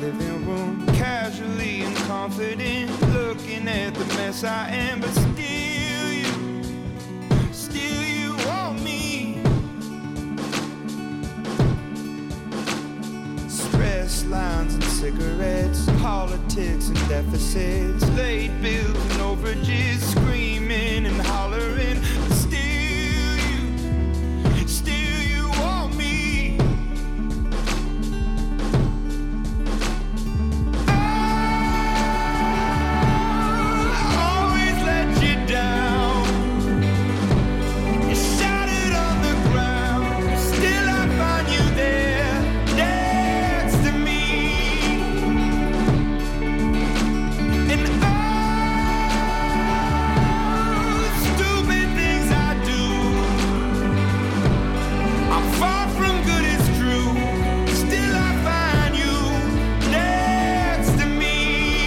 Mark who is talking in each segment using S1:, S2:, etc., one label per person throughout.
S1: living room, casually and confident, looking at the mess I am, but still you want me. Stress lines and cigarettes, politics and deficits, late bills and overages, screaming and hollering, but still you want me. I'll always let you down. You shattered on the ground, still I find you there, next to me. And stupid things I do, I'm far from good, it's true. Still I find you next to me.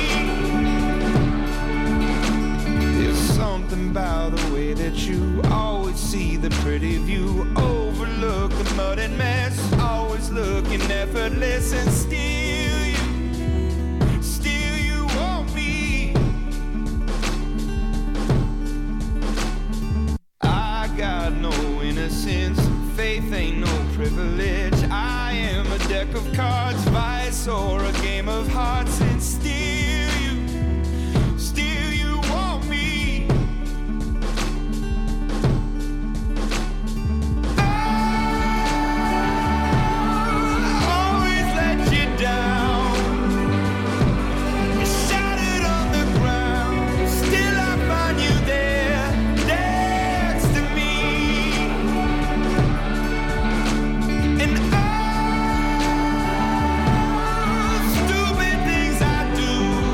S1: There's something about the way that you always see the pretty view, overlook the mud and mess, always looking effortless, and still you want me. I got no innocence, faith ain't no privilege. I am a deck of cards, vice or a game of hearts, and still you want me. I'll always let you down. You shattered on the ground, still I find you there, next to me. And stupid things I do,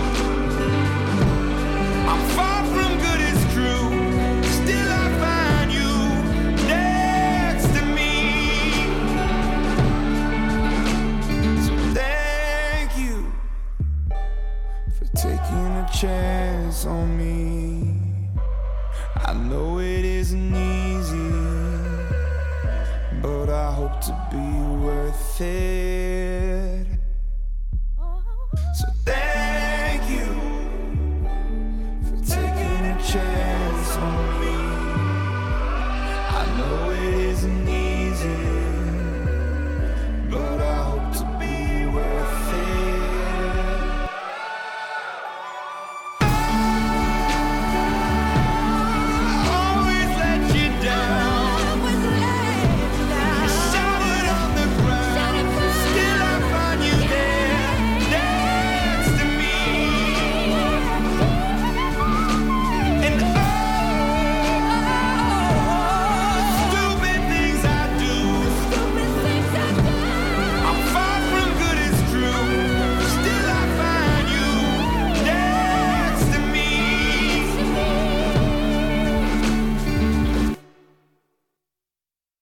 S1: I'm far from good, it's true. Still I find you next to me. So thank you for taking a chance on me. I know it isn't easy, but I hope to be worth it.